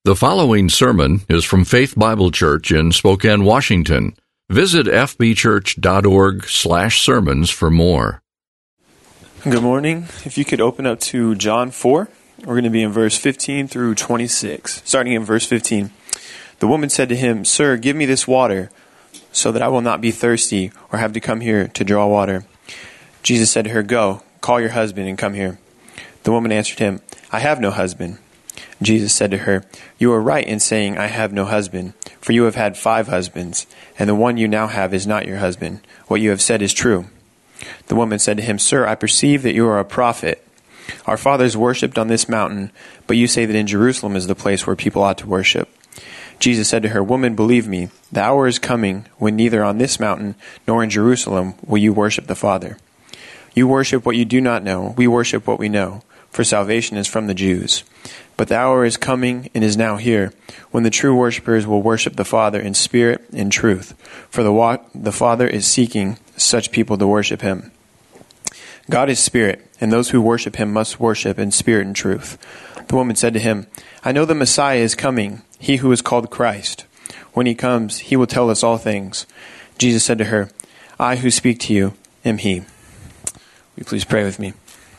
The following sermon is from Faith Bible Church in Spokane, Washington. Visit fbchurch.org/sermons for more. Good morning. If you could open up to John 4, we're going to be in verse 15 through 26. Starting in verse 15. The woman said to him, "Sir, give me this water, so that I will not be thirsty or have to come here to draw water." Jesus said to her, "Go, call your husband and come here." The woman answered him, "I have no husband." Jesus said to her, "You are right in saying, 'I have no husband,' for you have had 5 husbands, and the one you now have is not your husband. What you have said is true." The woman said to him, "Sir, I perceive that you are a prophet. Our fathers worshipped on this mountain, but you say that in Jerusalem is the place where people ought to worship." Jesus said to her, "Woman, believe me, the hour is coming when neither on this mountain nor in Jerusalem will you worship the Father. You worship what you do not know. We worship what we know, for salvation is from the Jews. But the hour is coming and is now here, when the true worshippers will worship the Father in spirit and truth, for the Father is seeking such people to worship him. God is spirit, and those who worship him must worship in spirit and truth." The woman said to him, "I know the Messiah is coming, he who is called Christ. When he comes, he will tell us all things." Jesus said to her, "I who speak to you am he." Will you please pray with me?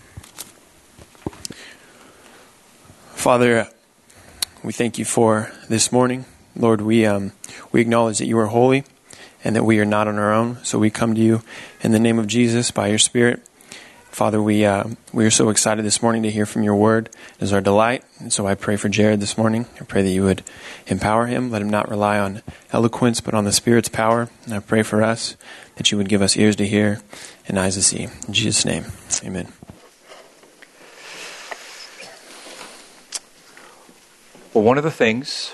Father, we thank you for this morning. Lord, we acknowledge that you are holy and that we are not on our own. So we come to you in the name of Jesus by your Spirit. Father, we are so excited this morning to hear from your word. It is our delight. And so I pray for Jared this morning. I pray that you would empower him. Let him not rely on eloquence, but on the Spirit's power. And I pray for us that you would give us ears to hear and eyes to see. In Jesus' name, amen. Well, one of the things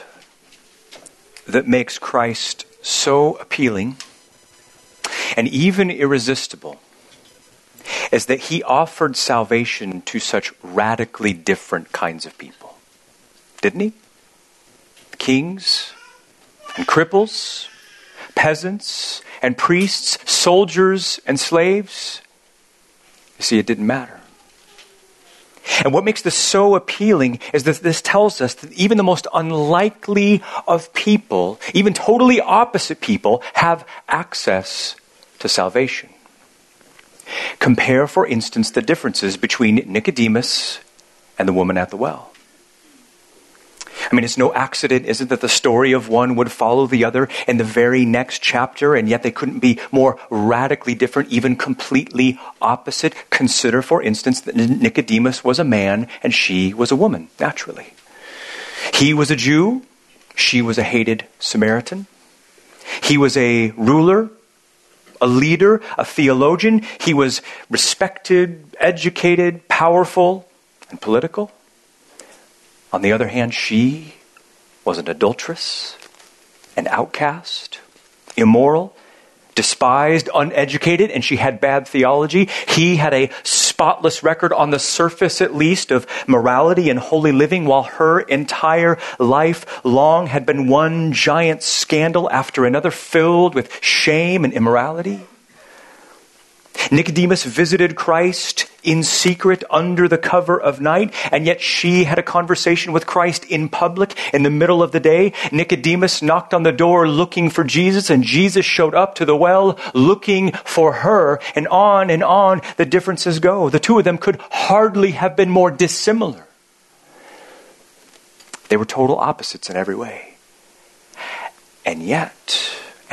that makes Christ so appealing and even irresistible is that he offered salvation to such radically different kinds of people. Didn't he? Kings and cripples, peasants and priests, soldiers and slaves. You see, it didn't matter. And what makes this so appealing is that this tells us that even the most unlikely of people, even totally opposite people, have access to salvation. Compare, for instance, the differences between Nicodemus and the woman at the well. I mean, it's no accident, is it, that the story of one would follow the other in the very next chapter, and yet they couldn't be more radically different, even completely opposite. Consider, for instance, that Nicodemus was a man and she was a woman, naturally. He was a Jew, she was a hated Samaritan. He was a ruler, a leader, a theologian. He was respected, educated, powerful, and political. On the other hand, she was an adulteress, an outcast, immoral, despised, uneducated, and she had bad theology. He had a spotless record, on the surface at least, of morality and holy living, while her entire life long had been one giant scandal after another, filled with shame and immorality. Nicodemus visited Christ in secret under the cover of night, and yet she had a conversation with Christ in public in the middle of the day. Nicodemus knocked on the door looking for Jesus, and Jesus showed up to the well looking for her, and on the differences go. The two of them could hardly have been more dissimilar. They were total opposites in every way. And yet,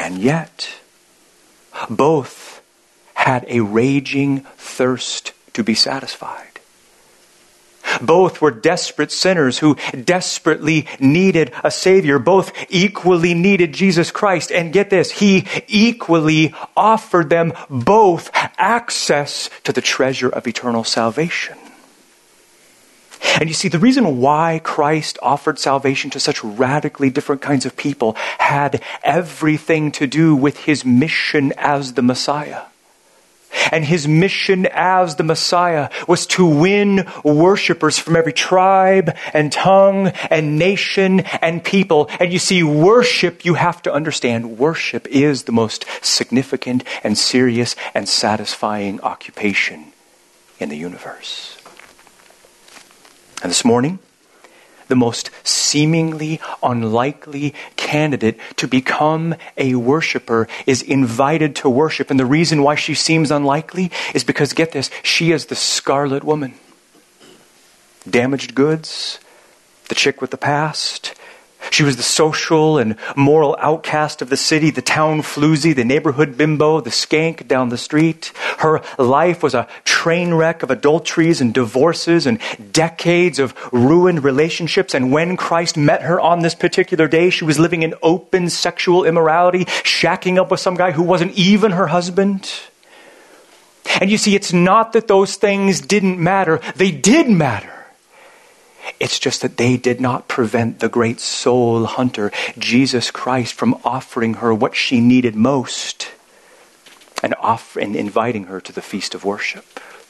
both had a raging thirst to be satisfied. Both were desperate sinners who desperately needed a Savior. Both equally needed Jesus Christ. And get this, he equally offered them both access to the treasure of eternal salvation. And you see, the reason why Christ offered salvation to such radically different kinds of people had everything to do with his mission as the Messiah. And his mission as the Messiah was to win worshipers from every tribe and tongue and nation and people. And you see, worship, you have to understand, worship is the most significant and serious and satisfying occupation in the universe. And this morning, the most seemingly unlikely candidate to become a worshiper is invited to worship. And the reason why she seems unlikely is because, get this, she is the scarlet woman. Damaged goods, the chick with the past. She was the social and moral outcast of the city, the town floozy, the neighborhood bimbo, the skank down the street. Her life was a train wreck of adulteries and divorces and decades of ruined relationships. And when Christ met her on this particular day, she was living in open sexual immorality, shacking up with some guy who wasn't even her husband. And you see, it's not that those things didn't matter. They did matter. It's just that they did not prevent the great soul hunter, Jesus Christ, from offering her what she needed most and inviting her to the feast of worship.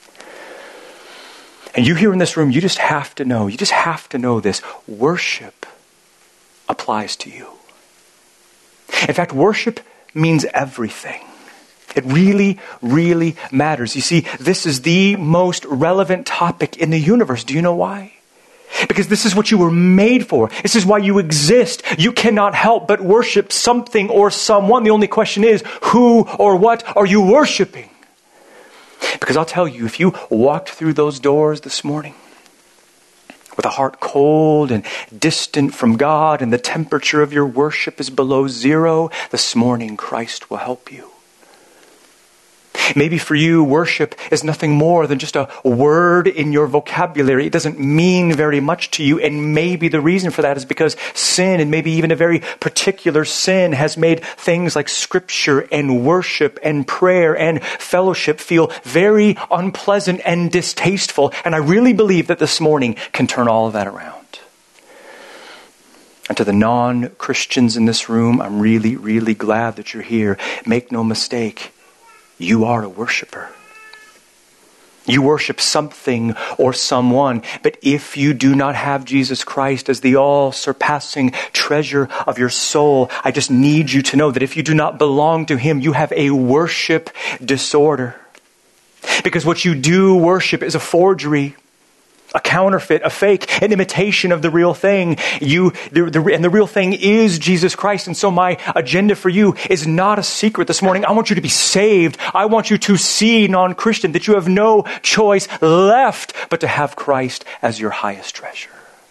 And you here in this room, you just have to know this. Worship applies to you. In fact, worship means everything. It really, really matters. You see, this is the most relevant topic in the universe. Do you know why? Because this is what you were made for. This is why you exist. You cannot help but worship something or someone. The only question is, who or what are you worshiping? Because I'll tell you, if you walked through those doors this morning with a heart cold and distant from God and the temperature of your worship is below zero, this morning Christ will help you. Maybe for you, worship is nothing more than just a word in your vocabulary. It doesn't mean very much to you. And maybe the reason for that is because sin, and maybe even a very particular sin, has made things like scripture and worship and prayer and fellowship feel very unpleasant and distasteful. And I really believe that this morning can turn all of that around. And to the non-Christians in this room, I'm really, really glad that you're here. Make no mistake. You are a worshiper. You worship something or someone. But if you do not have Jesus Christ as the all-surpassing treasure of your soul, I just need you to know that if you do not belong to Him, you have a worship disorder. Because what you do worship is a forgery, a counterfeit, a fake, an imitation of the real thing. And the real thing is Jesus Christ. And so my agenda for you is not a secret this morning. I want you to be saved. I want you to see, non-Christian, that you have no choice left but to have Christ as your highest treasure.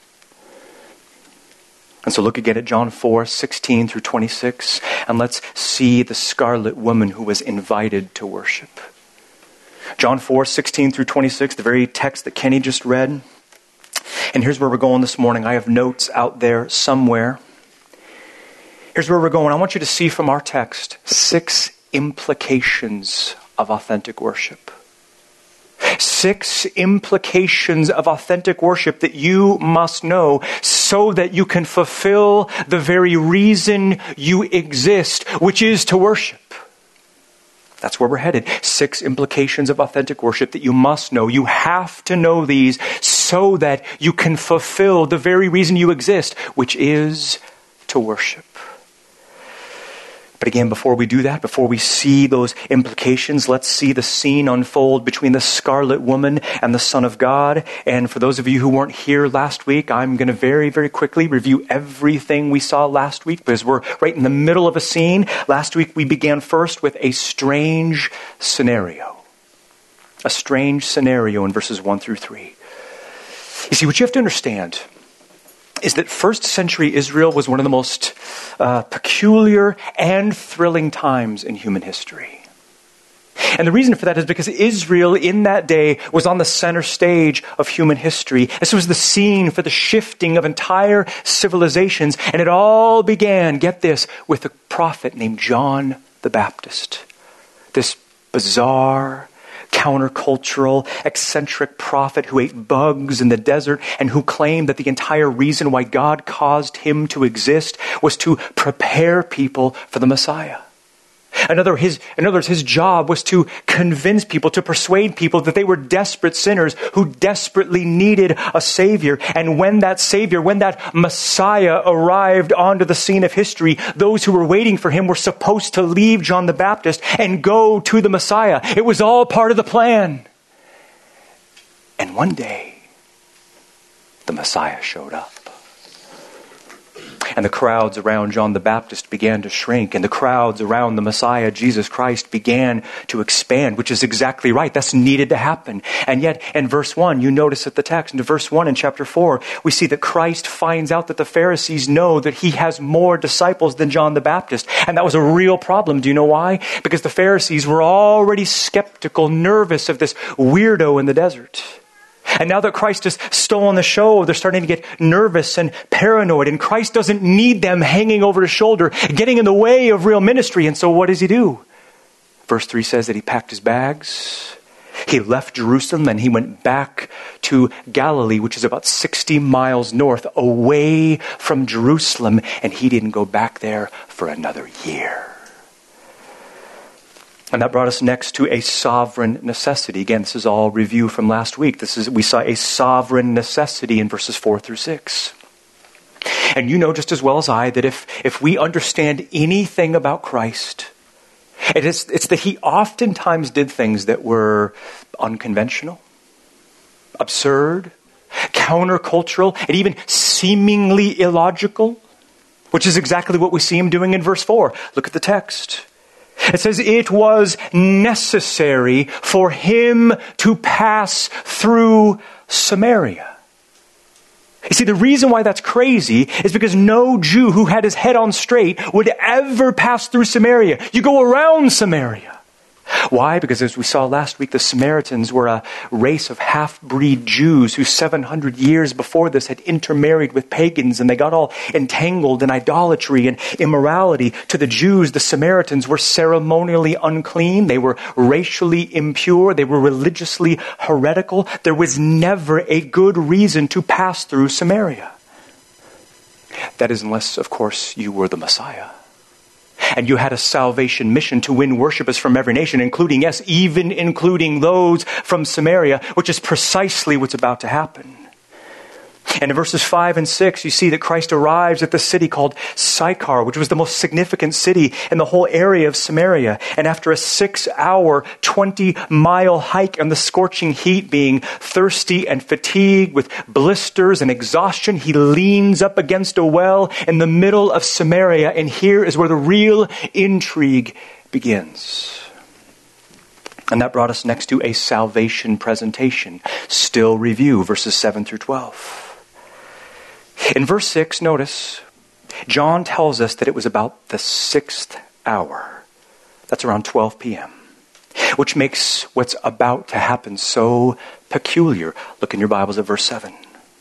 And so look again at John 4:16 through 26, and let's see the scarlet woman who was invited to worship. John 4:16 through 26, the very text that Kenny just read. And here's where we're going this morning. I have notes out there somewhere. Here's where we're going. I want you to see from our text 6 implications of authentic worship. 6 implications of authentic worship that you must know so that you can fulfill the very reason you exist, which is to worship. That's where we're headed. 6 implications of authentic worship that you must know. You have to know these so that you can fulfill the very reason you exist, which is to worship. But again, before we do that, before we see those implications, let's see the scene unfold between the scarlet woman and the Son of God. And for those of you who weren't here last week, I'm going to very, very quickly review everything we saw last week because we're right in the middle of a scene. Last week, we began first with a strange scenario. A strange scenario in verses 1 through 3. You see, what you have to understand is that first century Israel was one of the most peculiar and thrilling times in human history. And the reason for that is because Israel in that day was on the center stage of human history. This was the scene for the shifting of entire civilizations. And it all began, get this, with a prophet named John the Baptist. This bizarre, countercultural, eccentric prophet who ate bugs in the desert and who claimed that the entire reason why God caused him to exist was to prepare people for the Messiah. In other words, his job was to convince people, to persuade people that they were desperate sinners who desperately needed a Savior. And when that Savior, when that Messiah arrived onto the scene of history, those who were waiting for him were supposed to leave John the Baptist and go to the Messiah. It was all part of the plan. And one day, the Messiah showed up. And the crowds around John the Baptist began to shrink, and the crowds around the Messiah, Jesus Christ, began to expand, which is exactly right. That's needed to happen. And yet, in verse 1, you notice at the text, in verse 1 in chapter 4, we see that Christ finds out that the Pharisees know that he has more disciples than John the Baptist. And that was a real problem. Do you know why? Because the Pharisees were already skeptical, nervous of this weirdo in the desert. And now that Christ has stolen the show, they're starting to get nervous and paranoid. And Christ doesn't need them hanging over his shoulder, getting in the way of real ministry. And so what does he do? Verse 3 says that he packed his bags. He left Jerusalem and he went back to Galilee, which is about 60 miles north, away from Jerusalem. And he didn't go back there for another year. And that brought us next to a sovereign necessity. Again, this is all review from last week. We saw a sovereign necessity in verses 4 through 6. And you know just as well as I that if we understand anything about Christ, it's that he oftentimes did things that were unconventional, absurd, countercultural, and even seemingly illogical, which is exactly what we see him doing in verse 4. Look at the text. It says, it was necessary for him to pass through Samaria. You see, the reason why that's crazy is because no Jew who had his head on straight would ever pass through Samaria. You go around Samaria. Why? Because as we saw last week, the Samaritans were a race of half-breed Jews who 700 years before this had intermarried with pagans, and they got all entangled in idolatry and immorality. To the Jews, the Samaritans were ceremonially unclean. They were racially impure. They were religiously heretical. There was never a good reason to pass through Samaria. That is unless, of course, you were the Messiah. And you had a salvation mission to win worshipers from every nation, including, yes, even including those from Samaria, which is precisely what's about to happen. And in verses 5 and 6, you see that Christ arrives at the city called Sychar, which was the most significant city in the whole area of Samaria. And after a 6-hour, 20-mile hike in the scorching heat, being thirsty and fatigued with blisters and exhaustion, he leans up against a well in the middle of Samaria. And here is where the real intrigue begins. And that brought us next to a salvation presentation. Still review verses 7 through 12. In verse 6, notice, John tells us that it was about the 6th hour. That's around 12 p.m., which makes what's about to happen so peculiar. Look in your Bibles at verse 7.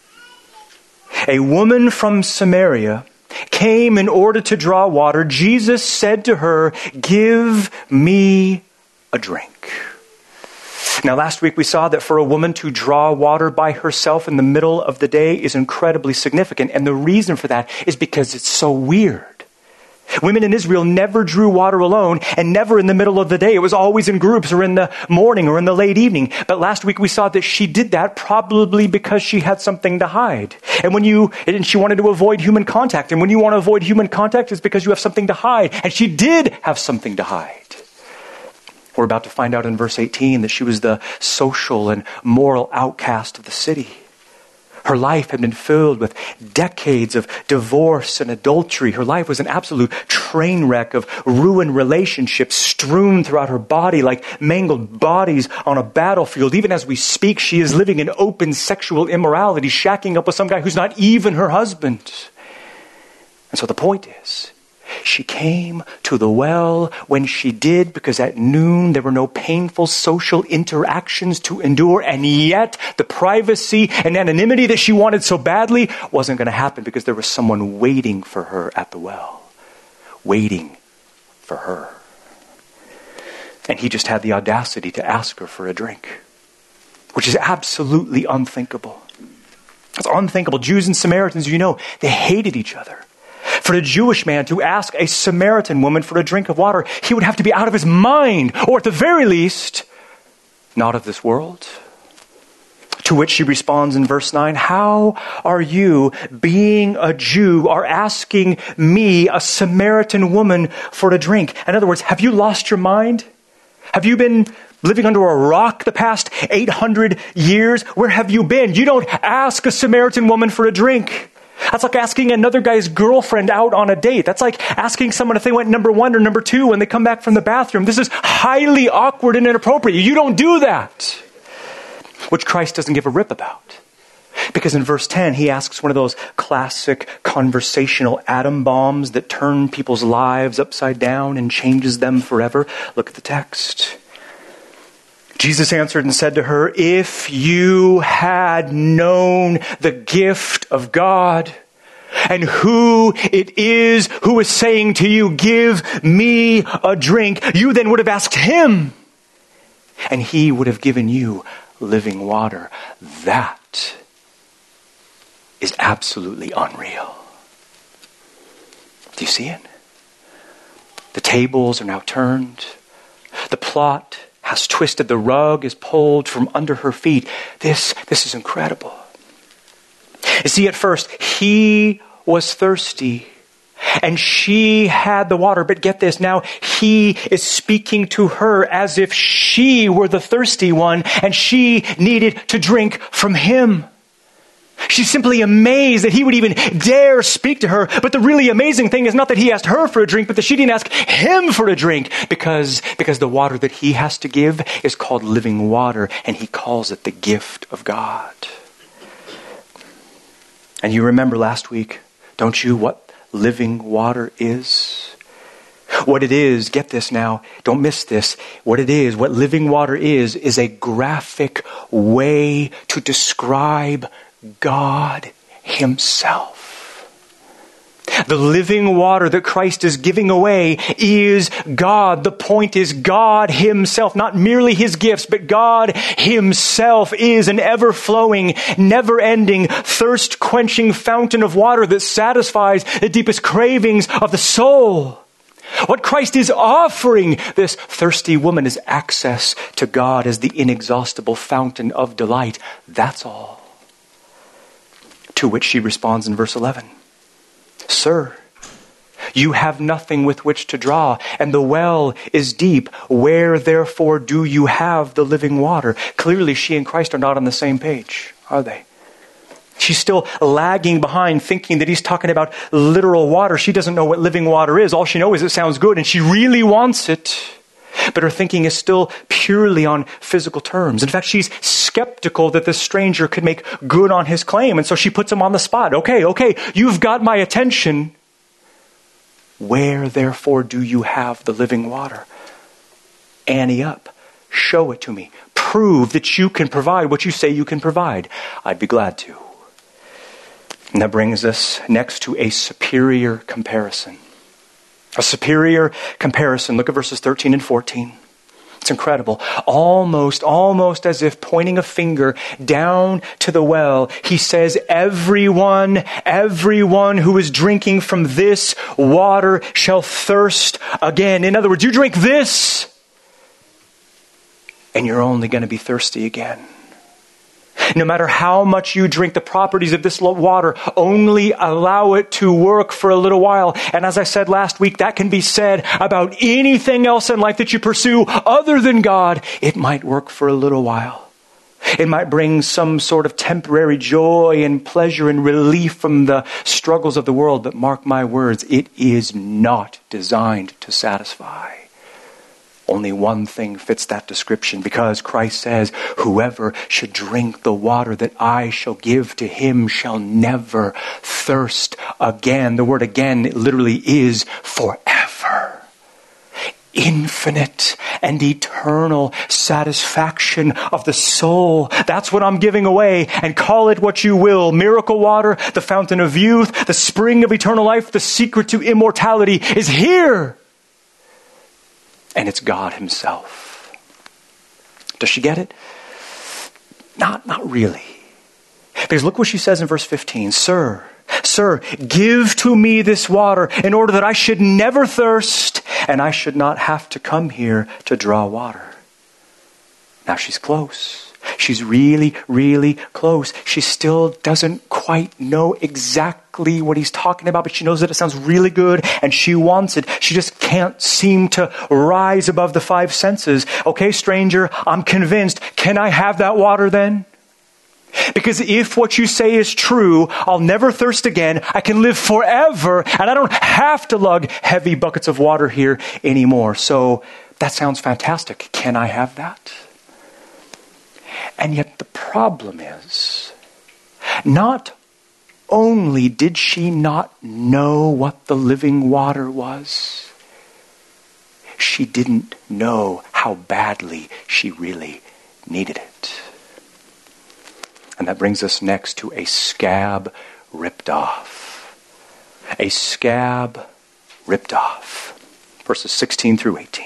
A woman from Samaria came in order to draw water. Jesus said to her, "Give me a drink." Now, last week we saw that for a woman to draw water by herself in the middle of the day is incredibly significant. And the reason for that is because it's so weird. Women in Israel never drew water alone and never in the middle of the day. It was always in groups or in the morning or in the late evening. But last week we saw that she did that probably because she had something to hide. And she wanted to avoid human contact. And when you want to avoid human contact, it's because you have something to hide. And she did have something to hide. We're about to find out in verse 18 that she was the social and moral outcast of the city. Her life had been filled with decades of divorce and adultery. Her life was an absolute train wreck of ruined relationships strewn throughout her body like mangled bodies on a battlefield. Even as we speak, she is living in open sexual immorality, shacking up with some guy who's not even her husband. And so the point is, she came to the well when she did because at noon there were no painful social interactions to endure, and yet the privacy and anonymity that she wanted so badly wasn't going to happen because there was someone waiting for her at the well. Waiting for her. And he just had the audacity to ask her for a drink, which is absolutely unthinkable. It's unthinkable. Jews and Samaritans, you know, they hated each other. For a Jewish man to ask a Samaritan woman for a drink of water, he would have to be out of his mind, or at the very least, not of this world. To which she responds in verse 9, "How are you, being a Jew, are asking me, a Samaritan woman, for a drink?" In other words, have you lost your mind? Have you been living under a rock the past 800 years? Where have you been? You don't ask a Samaritan woman for a drink. That's like asking another guy's girlfriend out on a date. That's like asking someone if they went number 1 or number 2 when they come back from the bathroom. This is highly awkward and inappropriate. You don't do that. Which Christ doesn't give a rip about. Because in verse 10, he asks one of those classic conversational atom bombs that turn people's lives upside down and changes them forever. Look at the text. Jesus answered and said to her, if you had known the gift of God and who it is who is saying to you, give me a drink, you then would have asked him, and he would have given you living water. That is absolutely unreal. Do you see it? The tables are now turned. The plot has twisted. The rug is pulled from under her feet. This is incredible. You see, at first, he was thirsty and she had the water. But get this, now he is speaking to her as if she were the thirsty one and she needed to drink from him. She's simply amazed that he would even dare speak to her. But the really amazing thing is not that he asked her for a drink, but that she didn't ask him for a drink. Because the water that he has to give is called living water, and he calls it the gift of God. And you remember last week, don't you, what living water is? What it is, get this now, don't miss this. What it is, what living water is a graphic way to describe God himself. The living water that Christ is giving away is God. The point is God himself, not merely his gifts, but God himself is an ever-flowing, never-ending, thirst-quenching fountain of water that satisfies the deepest cravings of the soul. What Christ is offering this thirsty woman is access to God as the inexhaustible fountain of delight. That's all. To which she responds in verse 11, Sir, you have nothing with which to draw, and the well is deep. Where, therefore, do you have the living water? Clearly, she and Christ are not on the same page, are they? She's still lagging behind, thinking that he's talking about literal water. She doesn't know what living water is. All she knows is it sounds good, and she really wants it. But her thinking is still purely on physical terms. In fact, she's skeptical that this stranger could make good on his claim. And so she puts him on the spot. Okay, you've got my attention. Where, therefore, do you have the living water? Ante up. Show it to me. Prove that you can provide what you say you can provide. I'd be glad to. And that brings us next to a superior comparison. A superior comparison. Look at verses 13 and 14. It's incredible. Almost as if pointing a finger down to the well, he says, everyone who is drinking from this water shall thirst again. In other words, you drink this, and you're only going to be thirsty again. No matter how much you drink, the properties of this water only allow it to work for a little while. And as I said last week, that can be said about anything else in life that you pursue other than God. It might work for a little while. It might bring some sort of temporary joy and pleasure and relief from the struggles of the world. But mark my words, it is not designed to satisfy. Only one thing fits that description, because Christ says, whoever should drink the water that I shall give to him shall never thirst again. The word again literally is forever. Infinite and eternal satisfaction of the soul. That's what I'm giving away, and call it what you will. Miracle water, the fountain of youth, the spring of eternal life, the secret to immortality is here. And it's God himself. Does she get it? Not really. Because look what she says in verse 15. Sir, give to me this water in order that I should never thirst and I should not have to come here to draw water. Now she's close. She's really, really close. She still doesn't quite know exactly what he's talking about, but she knows that it sounds really good and she wants it. She just can't seem to rise above the five senses. Okay, stranger, I'm convinced. Can I have that water then? Because if what you say is true, I'll never thirst again. I can live forever, and I don't have to lug heavy buckets of water here anymore. So that sounds fantastic. Can I have that? And yet the problem is, not only did she not know what the living water was, she didn't know how badly she really needed it. And that brings us next to a scab ripped off. A scab ripped off. Verses 16 through 18.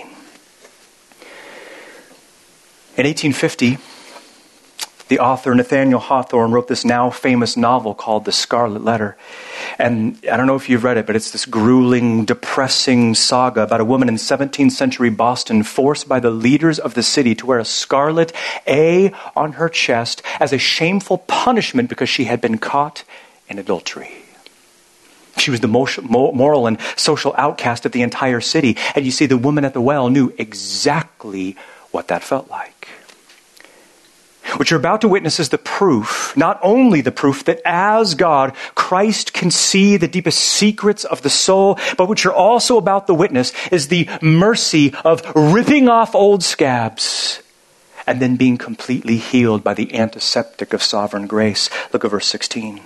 In 1850, the author Nathaniel Hawthorne wrote this now famous novel called The Scarlet Letter. And I don't know if you've read it, but it's this grueling, depressing saga about a woman in 17th century Boston forced by the leaders of the city to wear a scarlet A on her chest as a shameful punishment because she had been caught in adultery. She was the moral and social outcast of the entire city. And you see, the woman at the well knew exactly what that felt like. What you're about to witness is the proof, not only the proof that as God, Christ can see the deepest secrets of the soul, but what you're also about to witness is the mercy of ripping off old scabs and then being completely healed by the antiseptic of sovereign grace. Look at verse 16.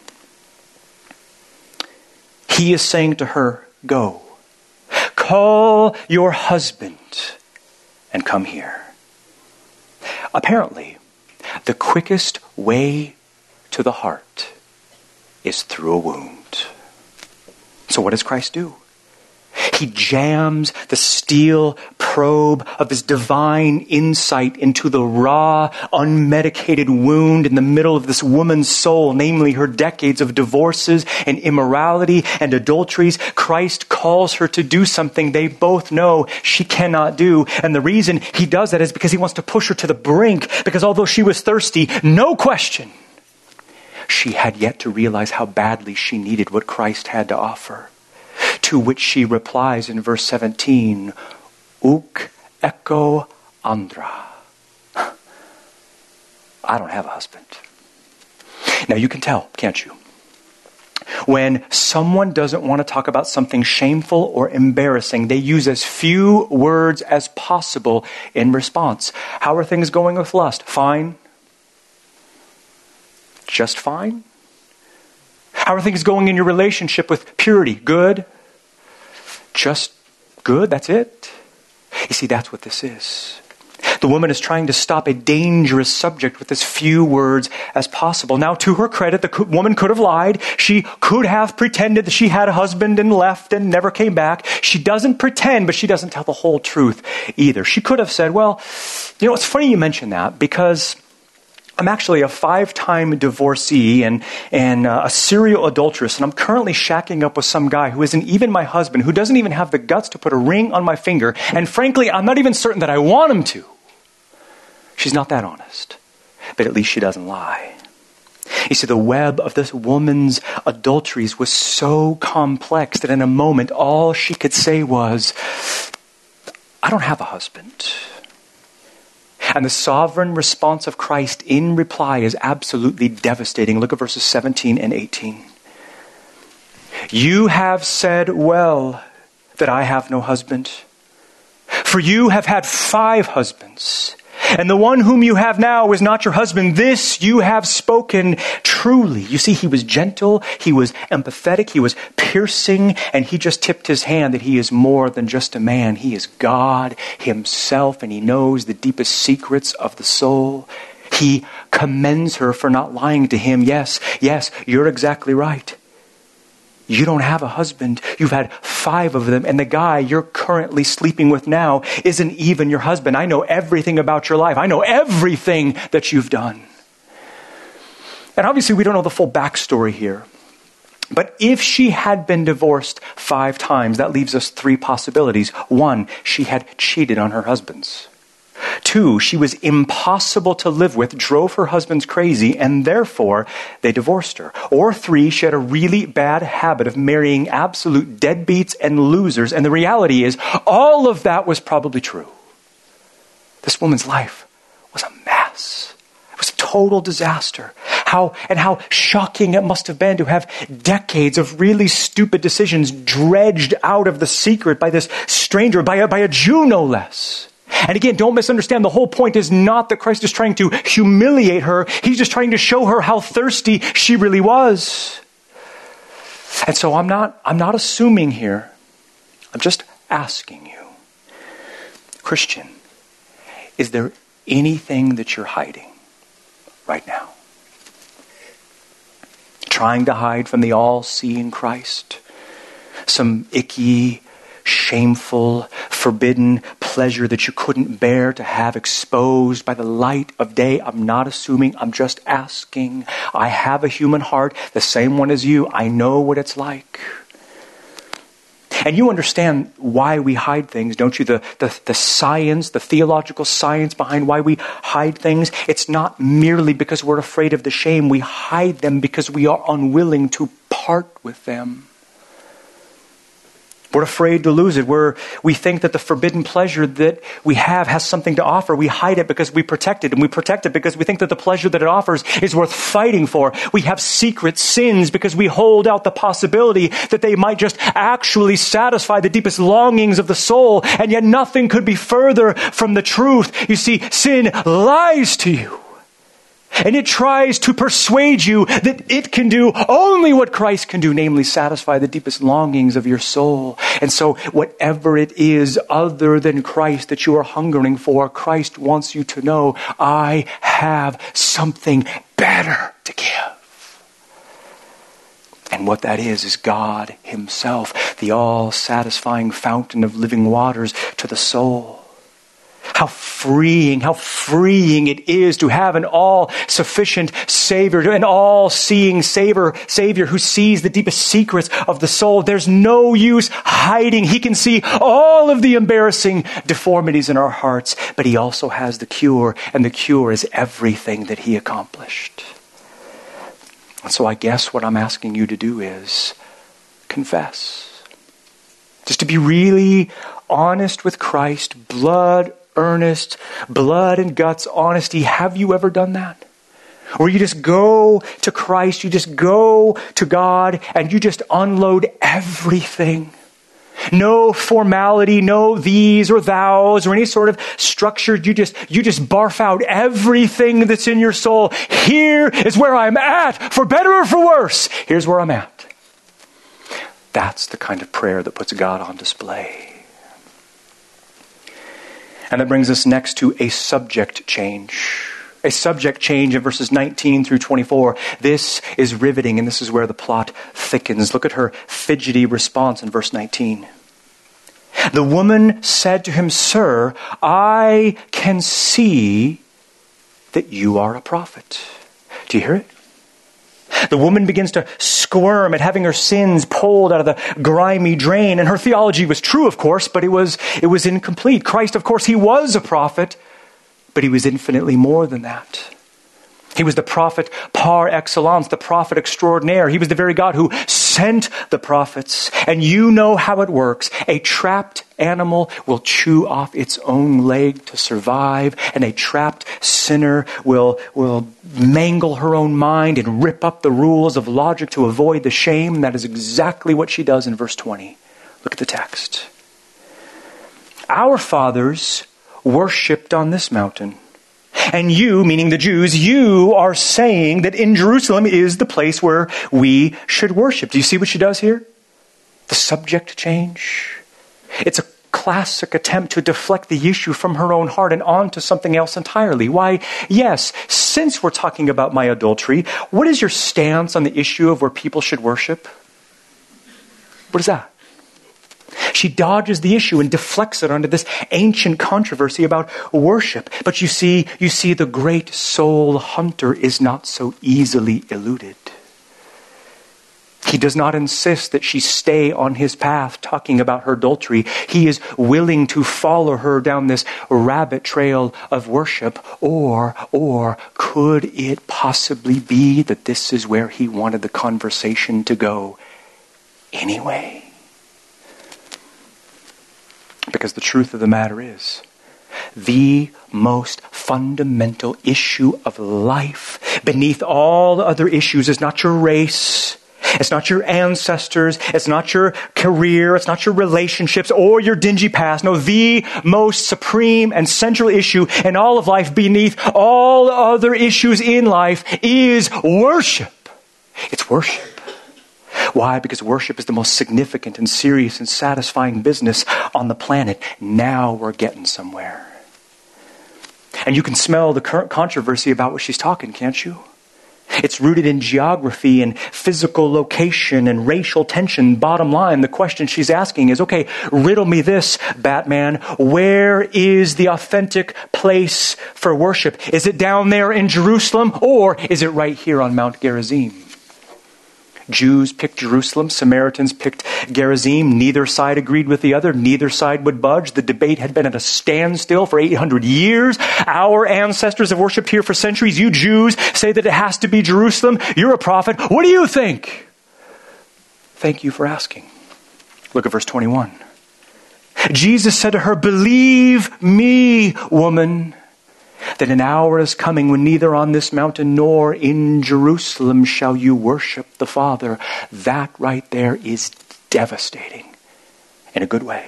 He is saying to her, go, call your husband and come here. Apparently, the quickest way to the heart is through a wound. So what does Christ do? He jams the steel probe of his divine insight into the raw, unmedicated wound in the middle of this woman's soul, namely her decades of divorces and immorality and adulteries. Christ calls her to do something they both know she cannot do. And the reason he does that is because he wants to push her to the brink, because although she was thirsty, no question, she had yet to realize how badly she needed what Christ had to offer. To which she replies in verse 17, Uk eko andra. I don't have a husband. Now you can tell, can't you? When someone doesn't want to talk about something shameful or embarrassing, they use as few words as possible in response. How are things going with lust? Fine. Just fine. How are things going in your relationship with purity? Good. Just good, that's it. You see, that's what this is. The woman is trying to stop a dangerous subject with as few words as possible. Now, to her credit, the woman could have lied. She could have pretended that she had a husband and left and never came back. She doesn't pretend, but she doesn't tell the whole truth either. She could have said, well, it's funny you mention that because I'm actually a 5-time divorcee and a serial adulteress, and I'm currently shacking up with some guy who isn't even my husband, who doesn't even have the guts to put a ring on my finger, and frankly, I'm not even certain that I want him to. She's not that honest, but at least she doesn't lie. You see, the web of this woman's adulteries was so complex that in a moment, all she could say was, I don't have a husband. And the sovereign response of Christ in reply is absolutely devastating. Look at verses 17 and 18. You have said well that I have no husband. For you have had 5 husbands, and the one whom you have now is not your husband. This you have spoken truly. You see, he was gentle, he was empathetic, he was piercing, and he just tipped his hand that he is more than just a man. He is God himself, and he knows the deepest secrets of the soul. He commends her for not lying to him. Yes, you're exactly right. You don't have a husband. You've had 5 of them. And the guy you're currently sleeping with now isn't even your husband. I know everything about your life. I know everything that you've done. And obviously we don't know the full backstory here. But if she had been divorced 5 times, that leaves us 3 possibilities. 1, she had cheated on her husbands. 2, she was impossible to live with, drove her husbands crazy, and therefore they divorced her. Or 3, she had a really bad habit of marrying absolute deadbeats and losers. And the reality is, all of that was probably true. This woman's life was a mess. It was a total disaster. How shocking it must have been to have decades of really stupid decisions dredged out of the secret by this stranger, by a Jew no less. And again, don't misunderstand. The whole point is not that Christ is trying to humiliate her. He's just trying to show her how thirsty she really was. And so I'm not assuming here. I'm just asking you, Christian, is there anything that you're hiding right now? Trying to hide from the all-seeing Christ? Some icky, shameful, forbidden pleasure that you couldn't bear to have exposed by the light of day? I'm not assuming. I'm just asking. I have a human heart, the same one as you. I know what it's like. And you understand why we hide things, don't you? The science, the theological science behind why we hide things. It's not merely because we're afraid of the shame. We hide them because we are unwilling to part with them. We're afraid to lose it. We think that the forbidden pleasure that we have has something to offer. We hide it because we protect it. And we protect it because we think that the pleasure that it offers is worth fighting for. We have secret sins because we hold out the possibility that they might just actually satisfy the deepest longings of the soul. And yet nothing could be further from the truth. You see, sin lies to you. And it tries to persuade you that it can do only what Christ can do, namely satisfy the deepest longings of your soul. And so whatever it is other than Christ that you are hungering for, Christ wants you to know, I have something better to give. And what that is God himself, the all-satisfying fountain of living waters to the soul. How freeing it is to have an all-sufficient Savior, an all-seeing Savior who sees the deepest secrets of the soul. There's no use hiding. He can see all of the embarrassing deformities in our hearts, but he also has the cure, and the cure is everything that he accomplished. And so I guess what I'm asking you to do is confess. Just to be really honest with Christ, earnest, blood and guts honesty. Have you ever done that? Or you just go to Christ, you just go to God, and you just unload everything. No formality, no these or thous or any sort of structure. You just barf out everything that's in your soul. Here is where I'm at, for better or for worse. Here's where I'm at. That's the kind of prayer that puts God on display. And that brings us next to a subject change. A subject change in verses 19 through 24. This is riveting, and this is where the plot thickens. Look at her fidgety response in verse 19. The woman said to him, Sir, I can see that you are a prophet. Do you hear it? The woman begins to squirm at having her sins pulled out of the grimy drain. And her theology was true, of course, but it was incomplete. Christ, of course, he was a prophet, but he was infinitely more than that. He was the prophet par excellence, the prophet extraordinaire. He was the very God who sent the prophets. And you know how it works. A trapped animal will chew off its own leg to survive, and a trapped sinner will mangle her own mind and rip up the rules of logic to avoid the shame. And that is exactly what she does in verse 20. Look at the text. Our fathers worshipped on this mountain. And you, meaning the Jews, you are saying that in Jerusalem is the place where we should worship. Do you see what she does here? The subject change. It's a classic attempt to deflect the issue from her own heart and onto something else entirely. Why, yes, since we're talking about my adultery, what is your stance on the issue of where people should worship? What is that? She dodges the issue and deflects it onto this ancient controversy about worship. But you see, the great soul hunter is not so easily eluded. He does not insist that she stay on his path talking about her adultery. He is willing to follow her down this rabbit trail of worship. Or could it possibly be that this is where he wanted the conversation to go anyway? Because the truth of the matter is, the most fundamental issue of life. Beneath all the other issues is not your race, it's not your ancestors, it's not your career, it's not your relationships or your dingy past. No, the most supreme and central issue in all of life, beneath all other issues in life, is worship. It's worship. Why? Because worship is the most significant and serious and satisfying business on the planet. Now we're getting somewhere. And you can smell the current controversy about what she's talking, can't you? It's rooted in geography and physical location and racial tension. Bottom line, the question she's asking is, okay, riddle me this, Batman. Where is the authentic place for worship? Is it down there in Jerusalem, or is it right here on Mount Gerizim? Jews picked Jerusalem. Samaritans picked Gerizim. Neither side agreed with the other. Neither side would budge. The debate had been at a standstill for 800 years. Our ancestors have worshipped here for centuries. You Jews say that it has to be Jerusalem. You're a prophet. What do you think? Thank you for asking. Look at verse 21. Jesus said to her, "Believe me, woman, that an hour is coming when neither on this mountain nor in Jerusalem shall you worship the Father." That right there is devastating in a good way.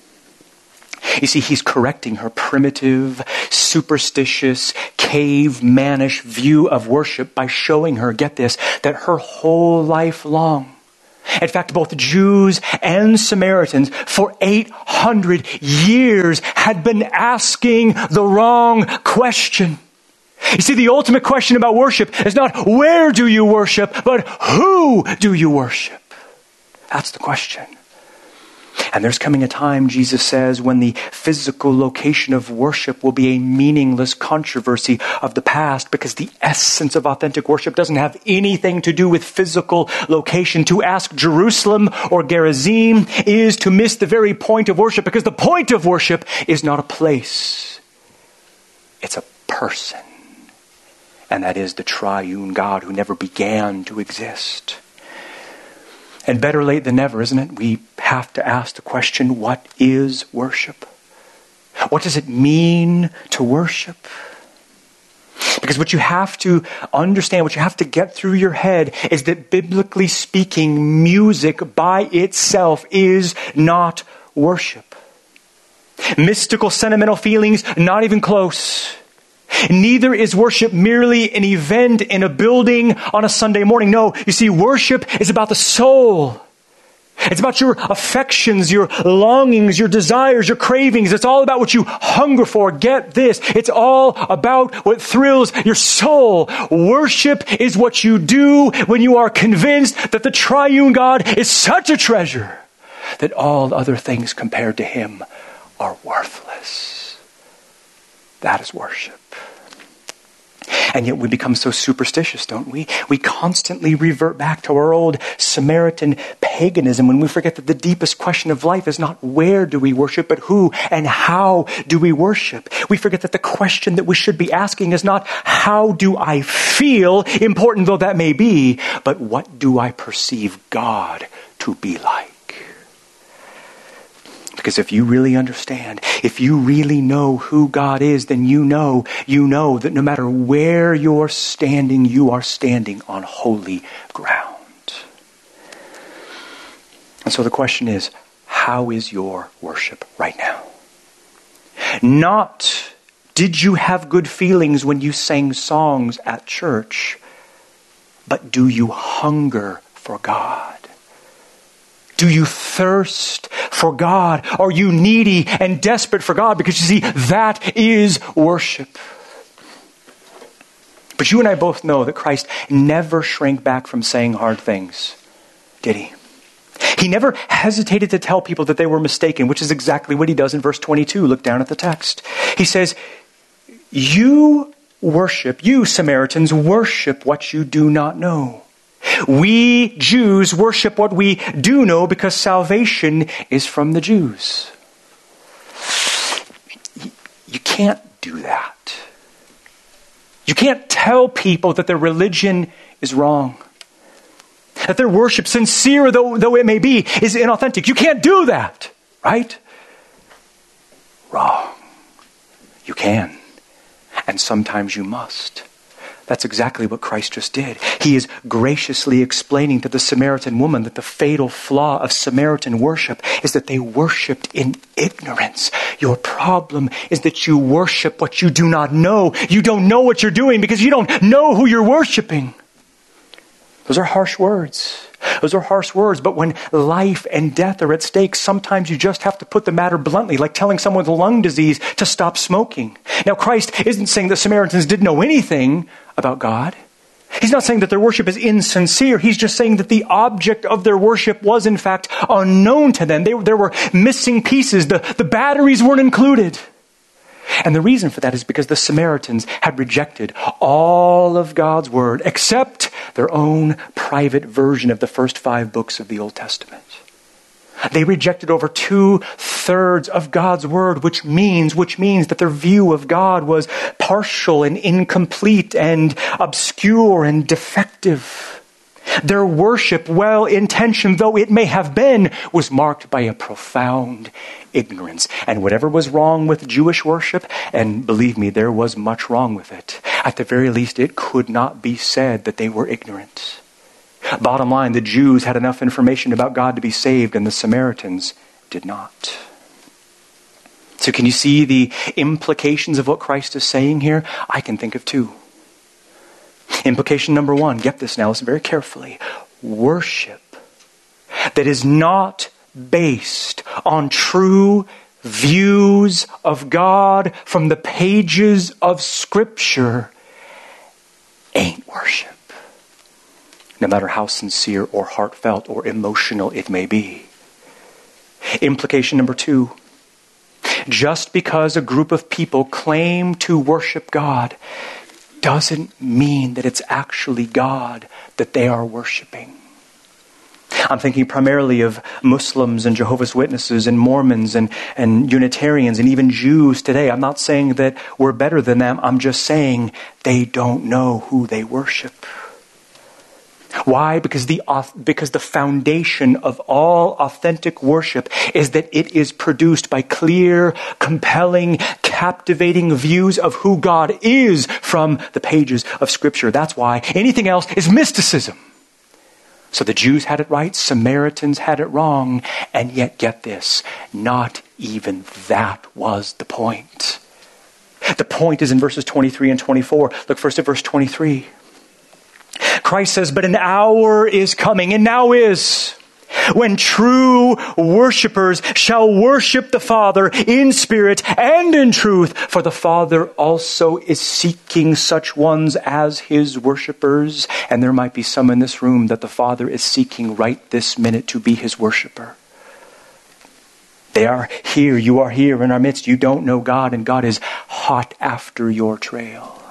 You see, he's correcting her primitive, superstitious, caveman-ish view of worship by showing her, get this, that her whole life long, in fact, both Jews and Samaritans for 800 years had been asking the wrong question. You see, the ultimate question about worship is not where do you worship, but who do you worship? That's the question. And there's coming a time, Jesus says, when the physical location of worship will be a meaningless controversy of the past, because the essence of authentic worship doesn't have anything to do with physical location. To ask Jerusalem or Gerizim is to miss the very point of worship, because the point of worship is not a place. It's a person. And that is the triune God who never began to exist. And better late than never, isn't it? We have to ask the question, what is worship? What does it mean to worship? Because what you have to understand, what you have to get through your head is that biblically speaking, music by itself is not worship. Mystical, sentimental feelings, not even close. Neither is worship merely an event in a building on a Sunday morning. No, you see, worship is about the soul. It's about your affections, your longings, your desires, your cravings. It's all about what you hunger for. Get this. It's all about what thrills your soul. Worship is what you do when you are convinced that the triune God is such a treasure that all other things compared to him are worthless. That is worship. And yet we become so superstitious, don't we? We constantly revert back to our old Samaritan paganism when we forget that the deepest question of life is not where do we worship, but who and how do we worship. We forget that the question that we should be asking is not how do I feel, important though that may be, but what do I perceive God to be like? Because if you really understand, if you really know who God is, then you know that no matter where you're standing, you are standing on holy ground. And so the question is, how is your worship right now? Not, did you have good feelings when you sang songs at church, but do you hunger for God? Do you thirst for God? Are you needy and desperate for God? Because you see, that is worship. But you and I both know that Christ never shrank back from saying hard things, did he? He never hesitated to tell people that they were mistaken, which is exactly what he does in verse 22. Look down at the text. He says, you Samaritans worship what you do not know. We Jews worship what we do know because salvation is from the Jews. You can't do that. You can't tell people that their religion is wrong. That their worship, sincere though it may be, is inauthentic. You can't do that, right? Wrong. You can. and sometimes you must. That's exactly what Christ just did. He is graciously explaining to the Samaritan woman that the fatal flaw of Samaritan worship is that they worshipped in ignorance. Your problem is that you worship what you do not know. You don't know what you're doing because you don't know who you're worshiping. Those are harsh words. Those are harsh words, but when life and death are at stake, sometimes you just have to put the matter bluntly, like telling someone with lung disease to stop smoking. Now, Christ isn't saying the Samaritans didn't know anything about God. He's not saying that their worship is insincere. He's just saying that the object of their worship was, in fact, unknown to them. There were missing pieces. The batteries weren't included. And the reason for that is because the Samaritans had rejected all of God's word except their own private version of the first 5 books of the Old Testament. They rejected over 2/3 of God's word, which means that their view of God was partial and incomplete and obscure and defective. Their worship, well-intentioned though it may have been, was marked by a profound ignorance. And whatever was wrong with Jewish worship, and believe me, there was much wrong with it, at the very least it could not be said that they were ignorant. Bottom line, the Jews had enough information about God to be saved, and the Samaritans did not. So can you see the implications of what Christ is saying here? I can think of 2. Implication number 1, get this now, listen very carefully. Worship that is not based on true views of God from the pages of Scripture ain't worship. No matter how sincere or heartfelt or emotional it may be. Implication number 2. Just because a group of people claim to worship God doesn't mean that it's actually God that they are worshiping. I'm thinking primarily of Muslims and Jehovah's Witnesses and Mormons and Unitarians and even Jews today. I'm not saying that we're better than them. I'm just saying they don't know who they worship. Why? Because the foundation of all authentic worship is that it is produced by clear, compelling, captivating views of who God is from the pages of Scripture. That's why anything else is mysticism. So the Jews had it right, Samaritans had it wrong, and yet get this, not even that was the point. The point is in verses 23 and 24. Look first at verse 23. Christ says, but an hour is coming, and now is, when true worshipers shall worship the Father in spirit and in truth, for the Father also is seeking such ones as his worshipers. And there might be some in this room that the Father is seeking right this minute to be his worshiper. They are here, you are here in our midst. You don't know God, and God is hot after your trail.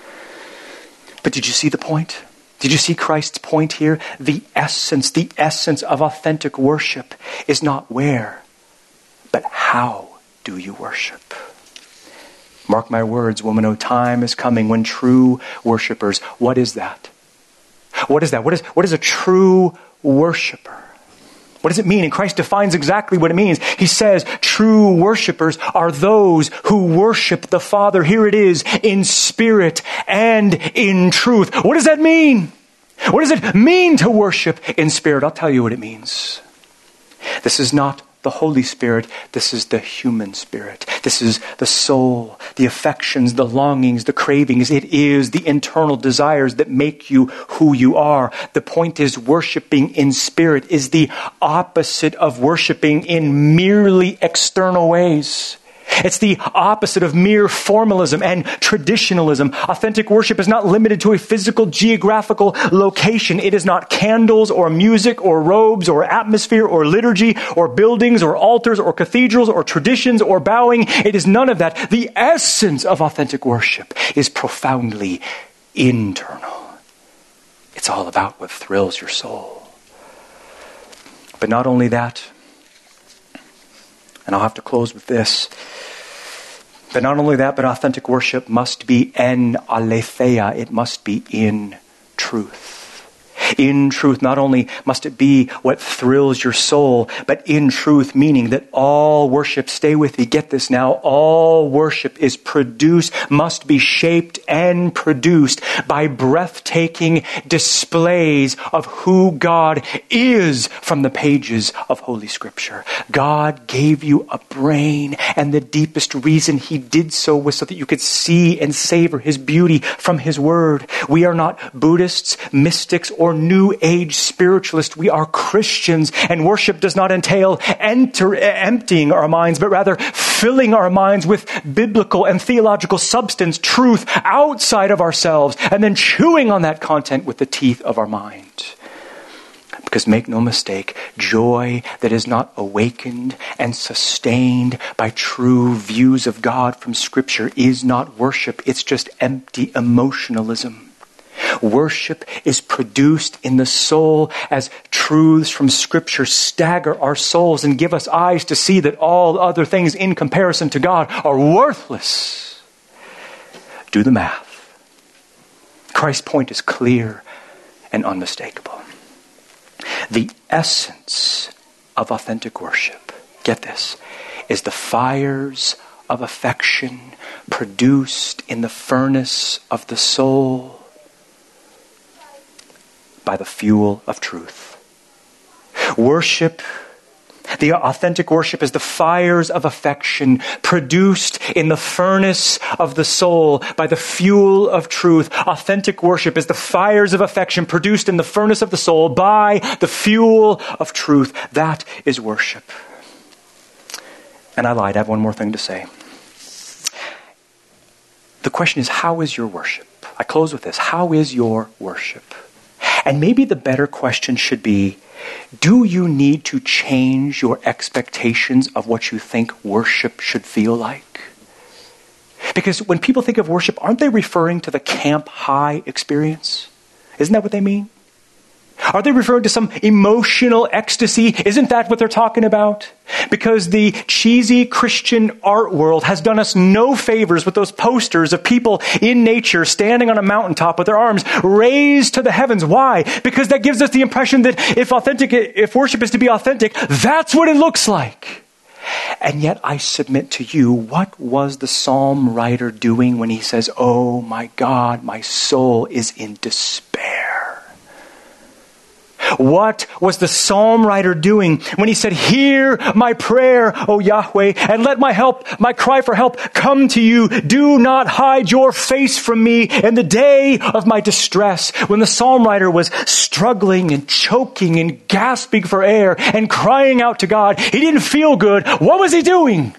But did you see the point? Did you see Christ's point here? The essence of authentic worship is not where, but how do you worship? Mark my words, woman, O time is coming when true worshipers, what is that? What is that? What is a true worshiper? What does it mean? And Christ defines exactly what it means. He says true worshipers are those who worship the Father. Here it is, in spirit and in truth. What does that mean? What does it mean to worship in spirit? I'll tell you what it means. This is not the Holy Spirit. This is the human spirit. This is the soul, the affections, the longings, the cravings. It is the internal desires that make you who you are. The point is, worshiping in spirit is the opposite of worshiping in merely external ways. It's the opposite of mere formalism and traditionalism. Authentic worship is not limited to a physical, geographical location. It is not candles or music or robes or atmosphere or liturgy or buildings or altars or cathedrals or traditions or bowing. It is none of that. The essence of authentic worship is profoundly internal. It's all about what thrills your soul. But not only that, and I'll have to close with this. But not only that, but authentic worship must be en aletheia. It must be in truth. In truth, not only must it be what thrills your soul, but in truth, meaning that all worship, stay with me, get this now, all worship is produced, must be shaped and produced by breathtaking displays of who God is from the pages of Holy Scripture. God gave you a brain, and the deepest reason He did so was so that you could see and savor His beauty from His Word. We are not Buddhists, mystics, or New Age spiritualists. We are Christians, and worship does not entail emptying our minds, but rather filling our minds with biblical and theological substance, truth outside of ourselves, and then chewing on that content with the teeth of our mind. Because make no mistake, joy that is not awakened and sustained by true views of God from Scripture is not worship. It's just empty emotionalism. Worship is produced in the soul as truths from Scripture stagger our souls and give us eyes to see that all other things in comparison to God are worthless. Do the math. Christ's point is clear and unmistakable. The essence of authentic worship, get this, is the fires of affection produced in the furnace of the soul by the fuel of truth. Worship, the authentic worship, is the fires of affection produced in the furnace of the soul by the fuel of truth. Authentic worship is the fires of affection produced in the furnace of the soul by the fuel of truth. That is worship. And I lied. I have one more thing to say. The question is, how is your worship? I close with this. How is your worship? And maybe the better question should be, do you need to change your expectations of what you think worship should feel like? Because when people think of worship, aren't they referring to the Camp High experience? Isn't that what they mean? Are they referring to some emotional ecstasy? Isn't that what they're talking about? Because the cheesy Christian art world has done us no favors with those posters of people in nature standing on a mountaintop with their arms raised to the heavens. Why? Because that gives us the impression that if worship is to be authentic, that's what it looks like. And yet I submit to you, what was the psalm writer doing when he says, "Oh my God, my soul is in despair"? What was the psalm writer doing when he said, "Hear my prayer, O Yahweh, and let my cry for help come to you. Do not hide your face from me in the day of my distress"? When the psalm writer was struggling and choking and gasping for air and crying out to God, he didn't feel good. What was he doing?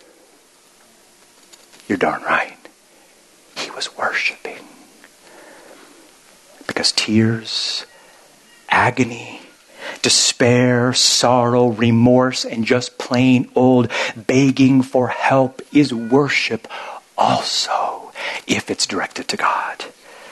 You're darn right. He was worshiping. Because tears, agony, despair, sorrow, remorse, and just plain old begging for help is worship also, if it's directed to God.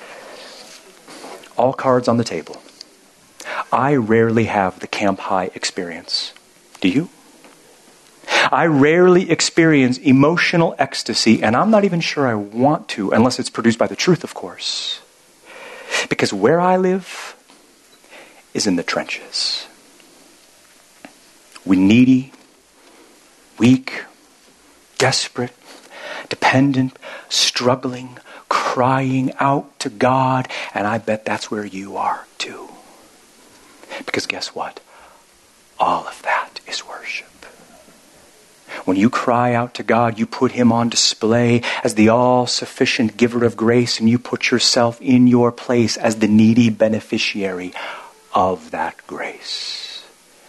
All cards on the table. I rarely have the Camp High experience. Do you? I rarely experience emotional ecstasy, and I'm not even sure I want to, unless it's produced by the truth, of course. Because where I live is in the trenches. We're needy, weak, desperate, dependent, struggling, crying out to God, and I bet that's where you are too. Because guess what? All of that is worship. When you cry out to God, you put Him on display as the all-sufficient giver of grace, and you put yourself in your place as the needy beneficiary of that grace.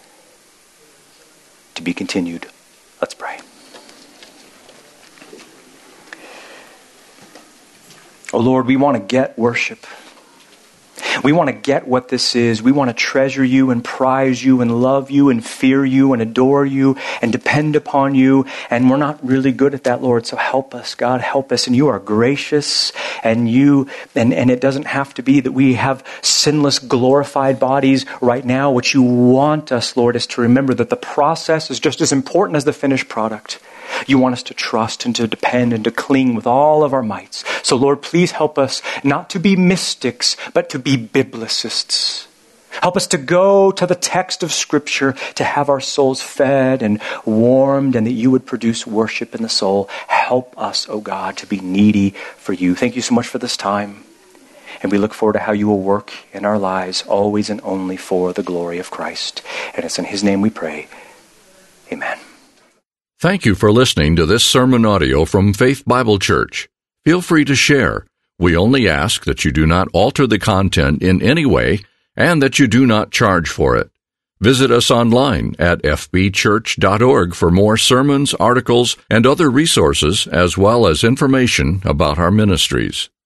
To be continued. Let's pray. Oh Lord, we want to get worship. We want to get what this is. We want to treasure you and prize you and love you and fear you and adore you and depend upon you. And we're not really good at that, Lord. So help us, God, help us. And you are gracious, and it doesn't have to be that we have sinless, glorified bodies right now. What you want us, Lord, is to remember that the process is just as important as the finished product. You want us to trust and to depend and to cling with all of our mights. So Lord, please help us not to be mystics, but to be biblicists. Help us to go to the text of Scripture to have our souls fed and warmed, and that you would produce worship in the soul. Help us, O God, to be needy for you. Thank you so much for this time. And we look forward to how you will work in our lives, always and only for the glory of Christ. And it's in his name we pray. Amen. Thank you for listening to this sermon audio from Faith Bible Church. Feel free to share. We only ask that you do not alter the content in any way and that you do not charge for it. Visit us online at fbchurch.org for more sermons, articles, and other resources, as well as information about our ministries.